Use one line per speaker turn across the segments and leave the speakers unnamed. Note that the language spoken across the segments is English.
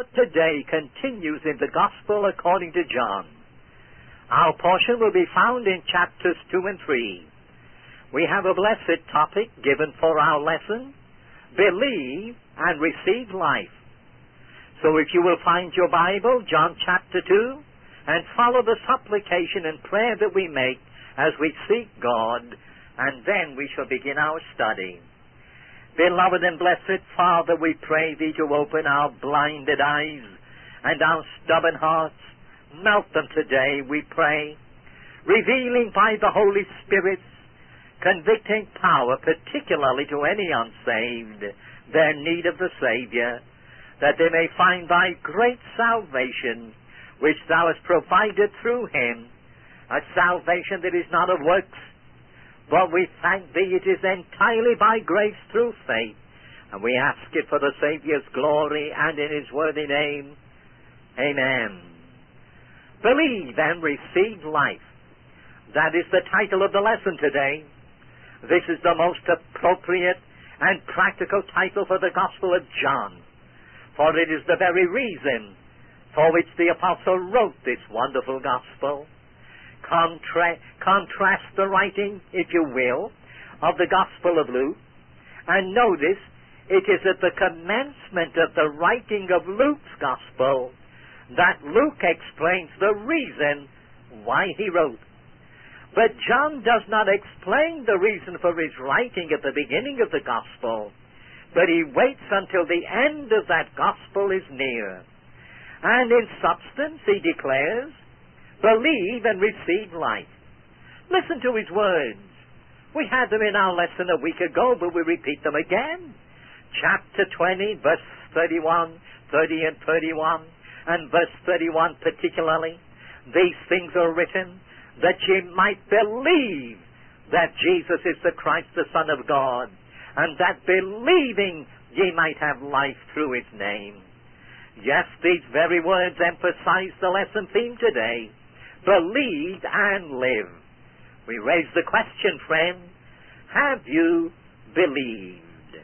today continues in the Gospel according to John. Our portion will be found in chapters 2 and 3. We have a blessed topic given for our lesson: believe and receive life. So if you will find your Bible, John chapter 2, and follow the supplication and prayer that we make as we seek God, and then we shall begin our study. Beloved and blessed Father, we pray Thee to open our blinded eyes and our stubborn hearts. Melt them today, we pray, revealing by the Holy Spirit convicting power, particularly to any unsaved, their need of the Savior, that they may find Thy great salvation, which Thou hast provided through Him, a salvation that is not of works, but we thank Thee it is entirely by grace through faith, and we ask it for the Savior's glory and in His worthy name. Amen. Believe and receive life. That is the title of the lesson today. This is the most appropriate and practical title for the Gospel of John, for it is the very reason for which the Apostle wrote this wonderful Gospel. Contrast the writing, if you will, of the Gospel of Luke, and notice it is at the commencement of the writing of Luke's Gospel that Luke explains the reason why he wrote. But John does not explain the reason for his writing at the beginning of the Gospel, but he waits until the end of that Gospel is near. And in substance he declares, believe and receive life. Listen to his words. We had them in our lesson a week ago, but we repeat them again. Chapter 20, verse 31, 30 and 31, and verse 31 particularly. These things are written that ye might believe that Jesus is the Christ, the Son of God, and that believing ye might have life through His name. Yes, these very words emphasize the lesson theme today: believe and live. We raise the question, friend, have you believed?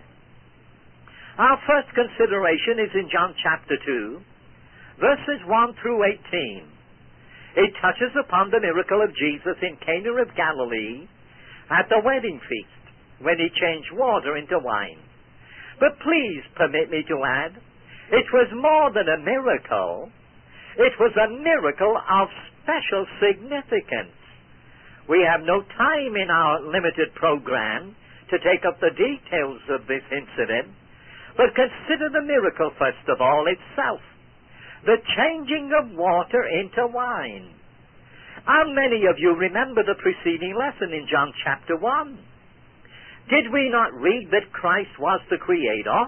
Our first consideration is in John chapter 2, verses 1 through 18. It touches upon the miracle of Jesus in Cana of Galilee at the wedding feast, when He changed water into wine. But please permit me to add, it was more than a miracle. It was a miracle of special significance. We have no time in our limited program to take up the details of this incident, but consider the miracle first of all itself, the changing of water into wine. How many of you remember the preceding lesson in John chapter 1? Did we not read that Christ was the Creator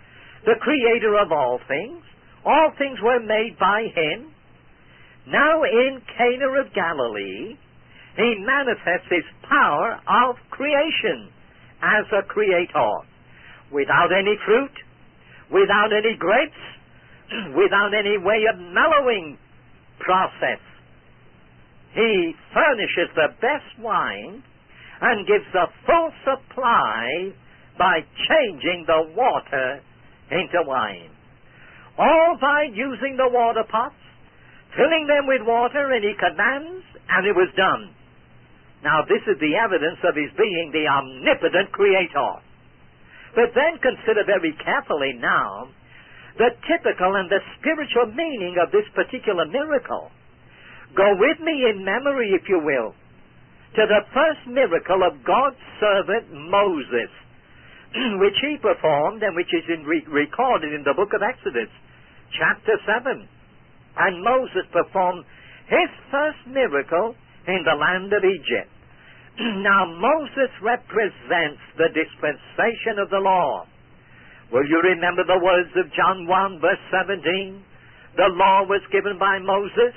of all things? All things were made by Him. Now in Cana of Galilee, He manifests His power of creation as a Creator, without any fruit, without any grapes, without any way of mellowing process. He furnishes the best wine and gives a full supply by changing the water into wine. All by using the water pots, filling them with water, and He commands, and it was done. Now this is the evidence of His being the omnipotent Creator. But then consider very carefully now the typical and the spiritual meaning of this particular miracle. Go with me in memory, if you will, to the first miracle of God's servant Moses, which he performed and which is recorded in the book of Exodus, chapter 7. And Moses performed his first miracle in the land of Egypt. Now Moses represents the dispensation of the law. Will you remember the words of John 1, verse 17? The law was given by Moses,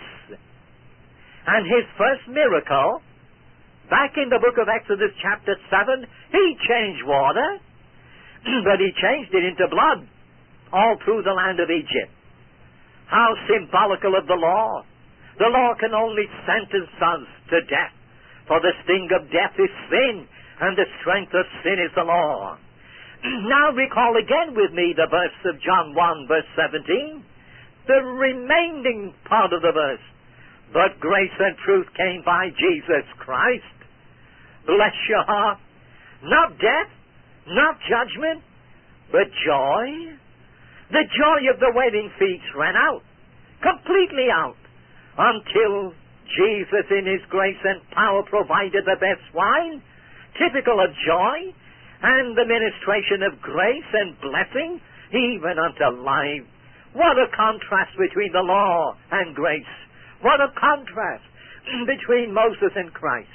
and his first miracle, back in the book of Exodus chapter 7, he changed water, but he changed it into blood all through the land of Egypt. How symbolical of the law. The law can only sentence us to death, for the sting of death is sin, and the strength of sin is the law. Now recall again with me the verse of John 1, verse 17. the remaining part of the verse. But grace and truth came by Jesus Christ. Bless your heart. Not death, not judgment, but joy. The joy of the wedding feast ran out, completely out, until Jesus in His grace and power provided the best wine, typical of joy, and the ministration of grace and blessing, even unto life. What a contrast between the law and grace. What a contrast between Moses and Christ.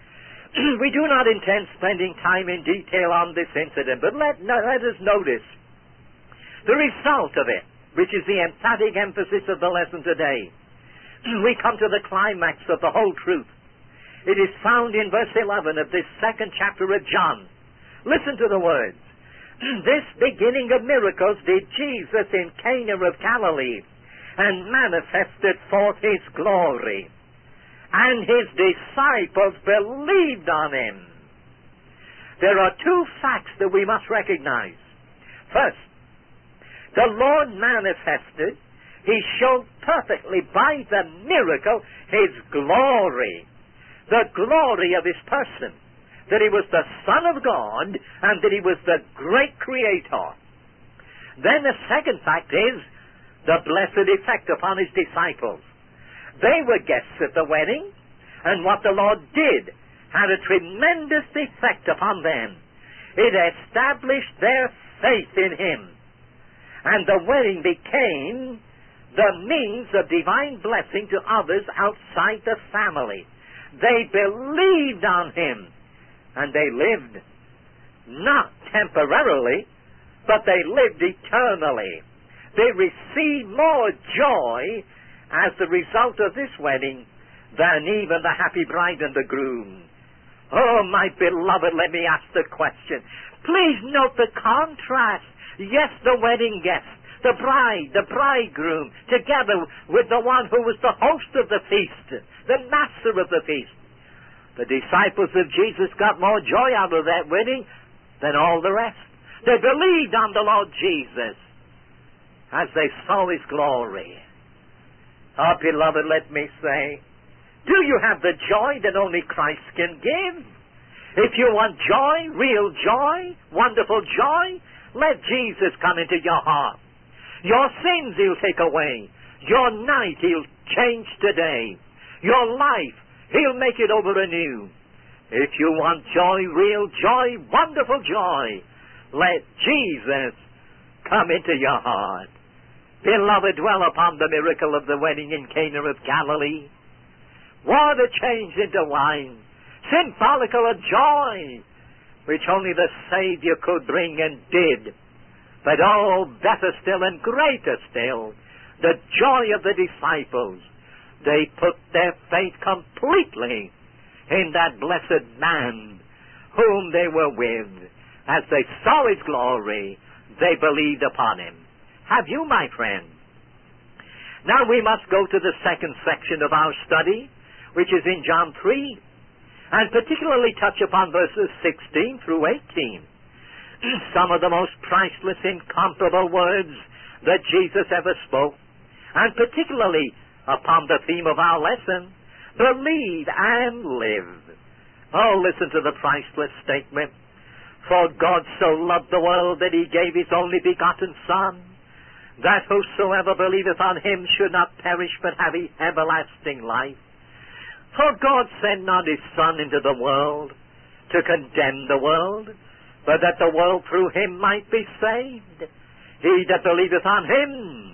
We do not intend spending time in detail on this incident, but let us notice the result of it, which is the emphatic emphasis of the lesson today. We come to the climax of the whole truth. It is found in verse 11 of this second chapter of John. Listen to the words. This beginning of miracles did Jesus in Cana of Galilee, and manifested forth His glory. And His disciples believed on Him. There are two facts that we must recognize. First, the Lord manifested, He showed perfectly by the miracle His glory. The glory of His person. That He was the Son of God, and that He was the great Creator. Then the second fact is the blessed effect upon His disciples. They were guests at the wedding, and what the Lord did had a tremendous effect upon them. It established their faith in Him. And the wedding became the means of divine blessing to others outside the family. They believed on Him, and they lived not temporarily, but they lived eternally. They received more joy as the result of this wedding than even the happy bride and the groom. Oh, my beloved, let me ask the question. Please note the contrast. Yes, the wedding guests, the bride, the bridegroom, together with the one who was the host of the feast, the master of the feast. The disciples of Jesus got more joy out of that wedding than all the rest. They believed on the Lord Jesus as they saw His glory. Oh, beloved, let me say, do you have the joy that only Christ can give? If you want joy, real joy, wonderful joy, let Jesus come into your heart. Your sins He'll take away. Your night He'll change today. Your life He'll make it over anew. If you want joy, real joy, wonderful joy, let Jesus come into your heart. Beloved, dwell upon the miracle of the wedding in Cana of Galilee. Water changed into wine, symbolical of joy, which only the Savior could bring and did. But oh, better still and greater still, the joy of the disciples. They put their faith completely in that blessed man whom they were with. As they saw His glory, they believed upon Him. Have you, my friend? Now we must go to the second section of our study, which is in John 3, and particularly touch upon verses 16 through 18. Some of the most priceless, incomparable words that Jesus ever spoke, and particularly upon the theme of our lesson, believe and live. Oh, listen to the priceless statement. For God so loved the world that He gave His only begotten Son, that whosoever believeth on Him should not perish but have everlasting life. For God sent not His Son into the world to condemn the world, but that the world through Him might be saved. He that believeth on Him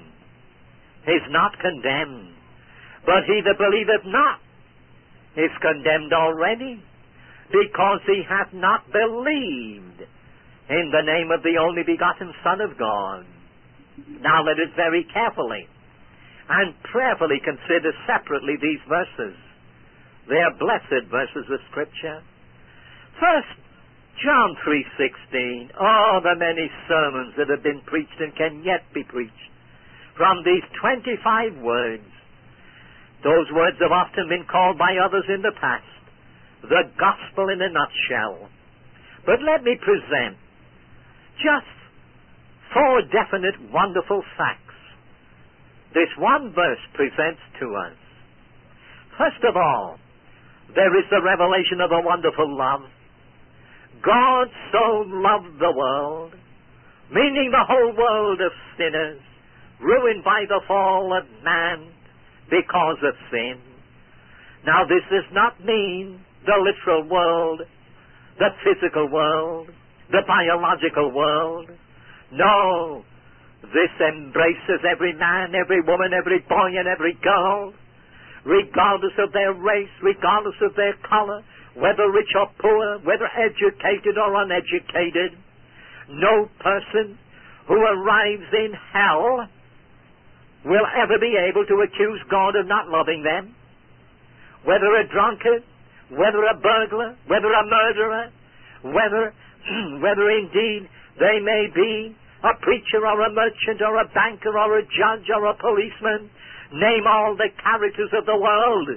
is not condemned, but he that believeth not is condemned already, because he hath not believed in the name of the only begotten Son of God. Now let us very carefully and prayerfully consider separately these verses. They are blessed verses of Scripture. First, John 3:16. Oh, the many sermons that have been preached and can yet be preached from these 25 words. Those words have often been called by others in the past the gospel in a nutshell. But let me present just 4 definite, wonderful facts this one verse presents to us. First of all, there is the revelation of a wonderful love. God so loved the world, meaning the whole world of sinners, ruined by the fall of man because of sin. Now this does not mean the literal world, the physical world, the biological world. No, this embraces every man, every woman, every boy and every girl, regardless of their race, regardless of their color, whether rich or poor, whether educated or uneducated. No person who arrives in hell will ever be able to accuse God of not loving them. Whether a drunkard, whether a burglar, whether a murderer, whether indeed they may be a preacher or a merchant or a banker or a judge or a policeman, name all the characters of the world.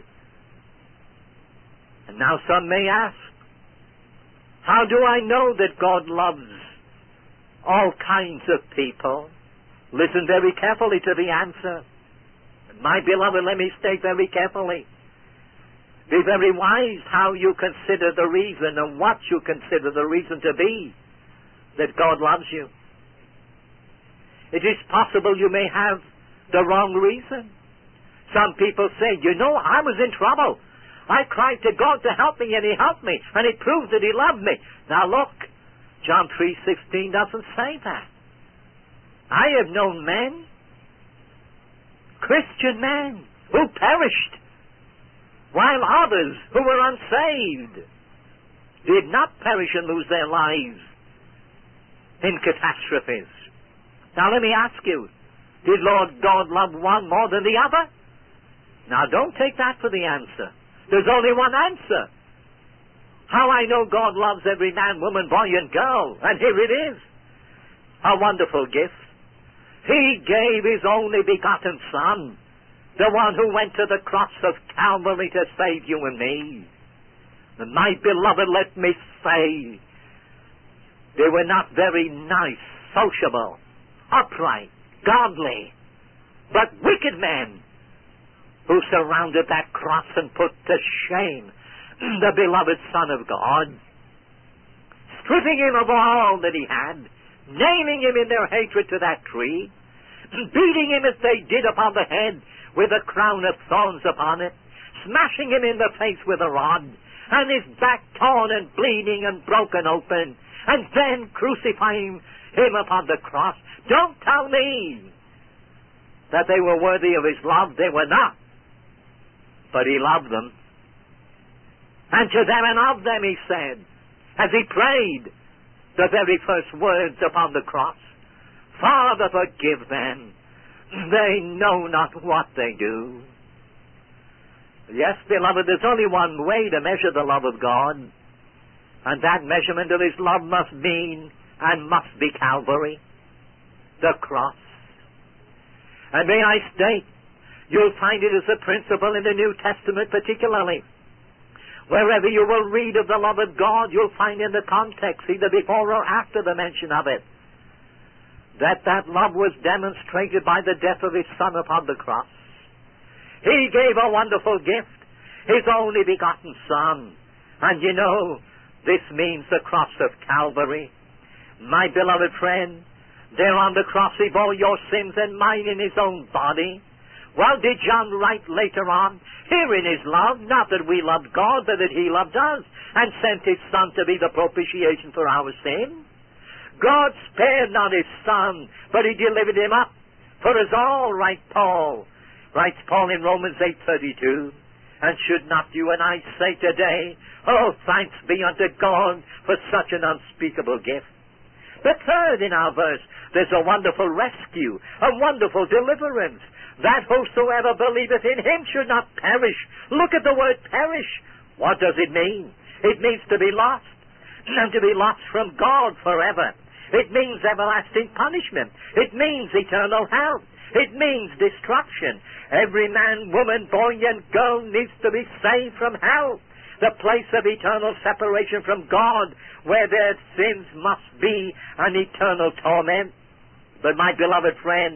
And now some may ask, how do I know that God loves all kinds of people? Listen very carefully to the answer. My beloved, let me state very carefully. Be very wise how you consider the reason and what you consider the reason to be that God loves you. It is possible you may have the wrong reason. Some people say, I was in trouble. I cried to God to help me and He helped me and it proved that He loved me. Now look, John 3:16 doesn't say that. I have known men, Christian men, who perished, while others who were unsaved did not perish and lose their lives in catastrophes. Now let me ask you, did Lord God love one more than the other? Now don't take that for the answer. There's only one answer. How I know God loves every man, woman, boy, and girl. And here it is. A wonderful gift. He gave His only begotten Son, the one who went to the cross of Calvary to save you and me. And my beloved, let me say, they were not very nice, sociable, upright, godly, but wicked men who surrounded that cross and put to shame the beloved Son of God, stripping Him of all that He had, nailing Him in their hatred to that tree, beating Him as they did upon the head with a crown of thorns upon it, smashing Him in the face with a rod, and His back torn and bleeding and broken open, and then crucifying Him upon the cross. Don't tell me that they were worthy of His love. They were not. But He loved them. And to them and of them He said, as He prayed the very first words upon the cross, Father, forgive them. They know not what they do. Yes, beloved, there's only one way to measure the love of God, and that measurement of His love must mean and must be Calvary, the cross. And may I state, you'll find it as a principle in the New Testament particularly. Wherever you will read of the love of God, you'll find in the context, either before or after the mention of it, that love was demonstrated by the death of His Son upon the cross. He gave a wonderful gift, His only begotten Son. And this means the cross of Calvary. My beloved friend, there on the cross He bore your sins and mine in His own body. Well, did John write later on, herein is love, not that we loved God, but that He loved us, and sent His Son to be the propitiation for our sin? God spared not His Son, but He delivered Him up for us all, writes Paul in Romans 8:32. And should not you and I say today, oh, thanks be unto God for such an unspeakable gift. But third in our verse, there's a wonderful rescue, a wonderful deliverance, that whosoever believeth in Him should not perish. Look at the word perish. What does it mean? It means to be lost, and to be lost from God forever. It means everlasting punishment. It means eternal hell. It means destruction. Every man, woman, boy, and girl needs to be saved from hell, the place of eternal separation from God, where their sins must be an eternal torment. But my beloved friend,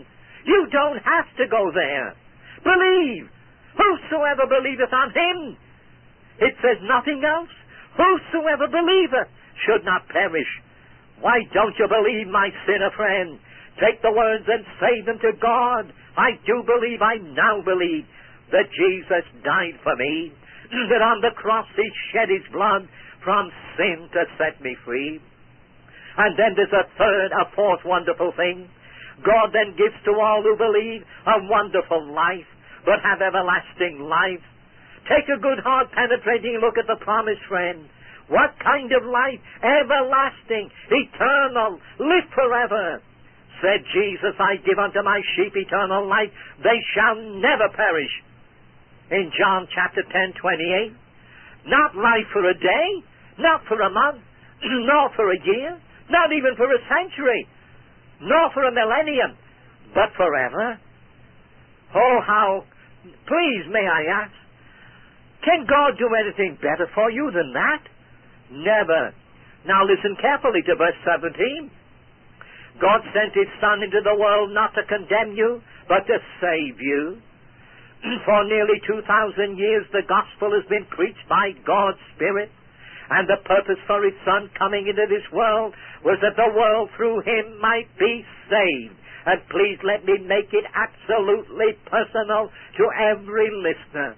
You don't have to go there. Believe. Whosoever believeth on him. It says nothing else. Whosoever believeth should not perish. Why don't you believe, my sinner friend? Take the words and say them to God. I do believe, I now believe, that Jesus died for me, that on the cross he shed his blood from sin to set me free. And then there's a fourth wonderful thing. God then gives to all who believe a wonderful life, but have everlasting life. Take a good, hard, penetrating look at the promise, friend. What kind of life? Everlasting, eternal, live forever. Said Jesus, I give unto my sheep eternal life. They shall never perish. In John chapter 10:28. Not life for a day, not for a month, nor for a year, not even for a century, nor for a millennium, but forever. Oh, how, please may I ask, can God do anything better for you than that? Never. Now listen carefully to verse 17. God sent his Son into the world not to condemn you, but to save you. For nearly 2,000 years the gospel has been preached by God's Spirit, and the purpose for his Son coming into this world was that the world through him might be saved. And please let me make it absolutely personal to every listener.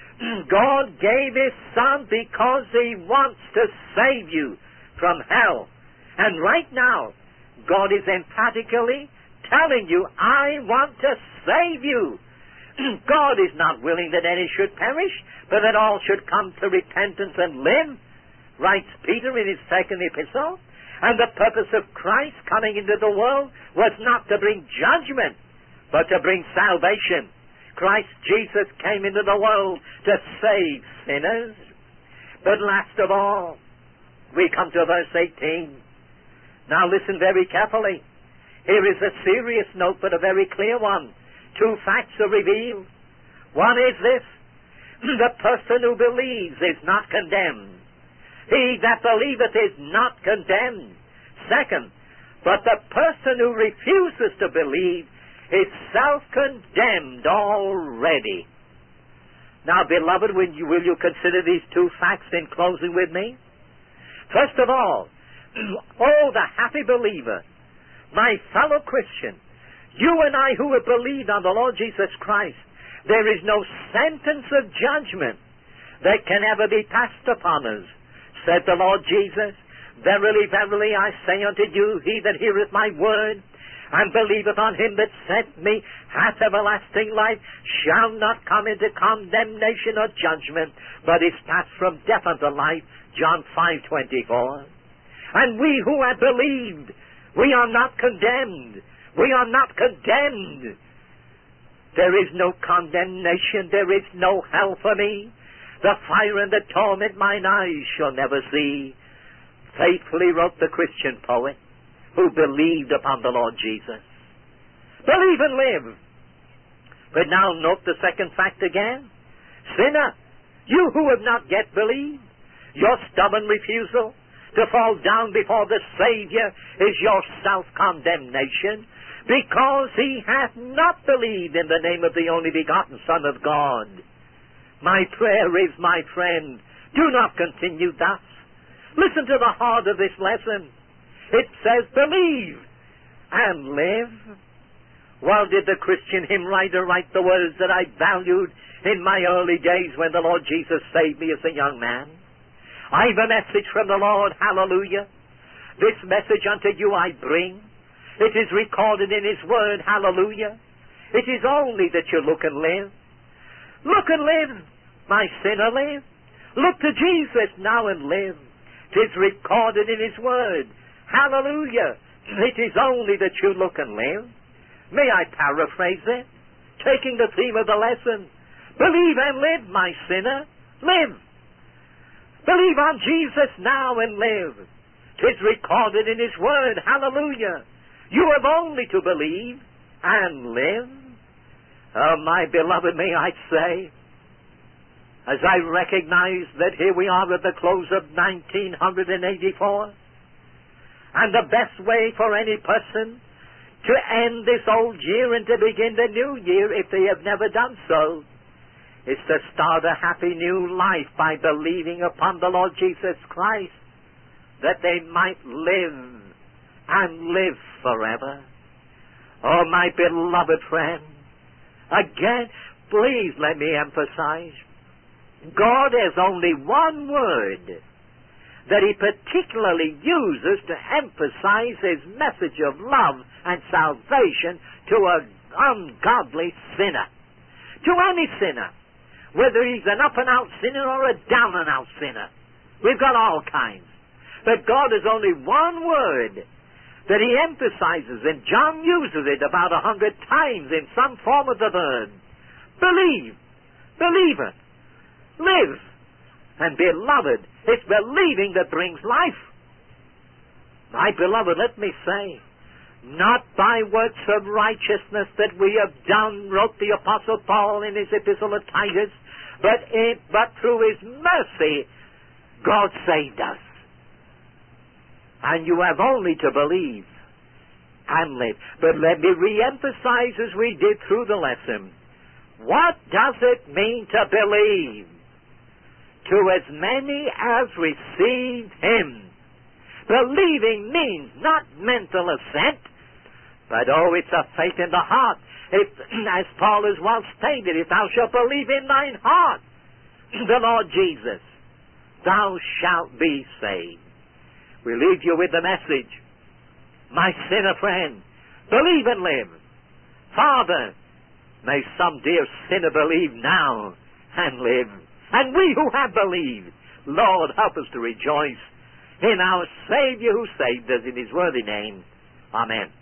God gave his Son because he wants to save you from hell. And right now, God is emphatically telling you, I want to save you. God is not willing that any should perish, but that all should come to repentance and live, writes Peter in his second epistle. And the purpose of Christ coming into the world was not to bring judgment, but to bring salvation. Christ Jesus came into the world to save sinners. But last of all, we come to verse 18. Now listen very carefully. Here is a serious note, but a very clear one. Two facts are revealed. One is this: the person who believes is not condemned. He that believeth is not condemned. Second, but the person who refuses to believe is self-condemned already. Now, beloved, will you consider these two facts in closing with me? First of all, oh, the happy believer, my fellow Christian, you and I who have believed on the Lord Jesus Christ, there is no sentence of judgment that can ever be passed upon us. Said the Lord Jesus, Verily, verily, I say unto you, he that heareth my word, and believeth on him that sent me, hath everlasting life, shall not come into condemnation or judgment, but is passed from death unto life. John 5:24. And we who have believed, we are not condemned. We are not condemned. There is no condemnation. There is no hell for me. The fire and the torment mine eyes shall never see. Faithfully wrote the Christian poet who believed upon the Lord Jesus. Believe and live. But now note the second fact again. Sinner, you who have not yet believed, your stubborn refusal to fall down before the Savior is your self-condemnation, because he hath not believed in the name of the only begotten Son of God. My prayer is, my friend, do not continue thus. Listen to the heart of this lesson. It says, believe and live. Well, did the Christian hymn writer write the words that I valued in my early days when the Lord Jesus saved me as a young man? I've a message from the Lord, hallelujah. This message unto you I bring. It is recorded in his word, hallelujah. It is only that you look and live. Look and live, my sinner, live. Look to Jesus now and live. It is recorded in his word, hallelujah. It is only that you look and live. May I paraphrase it? Taking the theme of the lesson, believe and live, my sinner, live. Believe on Jesus now and live. It is recorded in his word, hallelujah. You have only to believe and live. Oh, my beloved, may I say, as I recognize that here we are at the close of 1984, and the best way for any person to end this old year and to begin the new year if they have never done so, is to start a happy new life by believing upon the Lord Jesus Christ, that they might live and live forever. Oh, my beloved friend, again, please let me emphasize, God has only one word that He particularly uses to emphasize His message of love and salvation to an ungodly sinner. To any sinner, whether he's an up-and-out sinner or a down-and-out sinner. We've got all kinds. But God has only one word that He emphasizes, and John uses it about 100 times in some form of the verb. Believe. Believer. Live. And beloved, it's believing that brings life. My beloved, let me say, not by works of righteousness that we have done, wrote the Apostle Paul in his epistle to Titus, but through His mercy, God saved us. And you have only to believe and live. But let me re-emphasize, as we did through the lesson, what does it mean to believe? To as many as received Him. Believing means not mental assent, but it's a faith in the heart. As Paul has well stated, if thou shalt believe in thine heart the Lord Jesus, thou shalt be saved. We leave you with the message, my sinner friend, believe and live. Father, may some dear sinner believe now and live. And we who have believed, Lord, help us to rejoice in our Savior who saved us, in His worthy name. Amen.